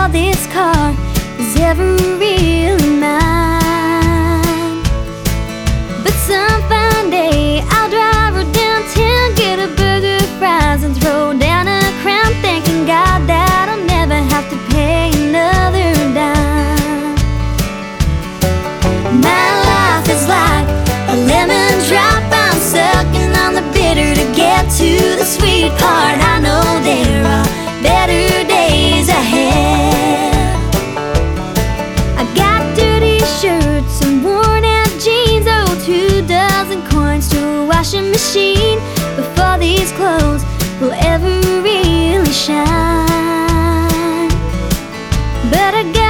before this car is ever really mine. But some fine day I'll drive her downtown, get a burger, fries, and throw down a crown, thanking God that I'll never have to pay another dime. My life is like a lemon drop, I'm sucking on the bitter to get to the sweet part. I know there are better days ahead. I got dirty shirts and worn out jeans, oh, 2 dozen coins to a washing machine before these clothes will ever really shine. But I got